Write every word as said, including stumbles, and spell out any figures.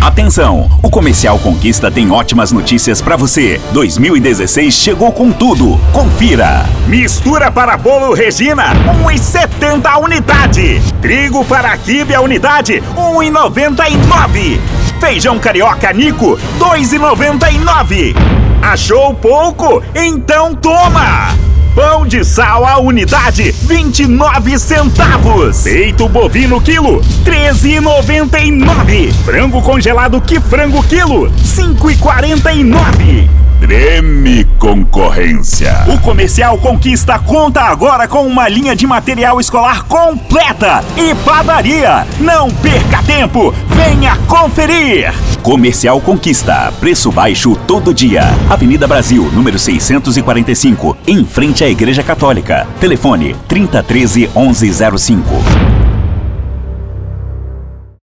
Atenção, o Comercial Conquista tem ótimas notícias para você. dois mil e dezesseis chegou com tudo. Confira. Mistura para bolo Regina, um real e setenta a unidade. Trigo para quibe a unidade, um real e noventa e nove. Feijão carioca Nico, dois reais e noventa e nove. Achou pouco? Então toma! Pão de sal a unidade, vinte e nove centavos. Peito bovino quilo, treze reais e noventa e nove. Frango congelado que frango quilo, cinco reais e quarenta e nove. Treme concorrência. O Comercial Conquista conta agora com uma linha de material escolar completa e padaria. Não perca tempo, venha conferir. Comercial Conquista, preço baixo todo dia. Avenida Brasil, número seiscentos e quarenta e cinco, em frente à Igreja Católica. Telefone trinta, treze, onze zero cinco.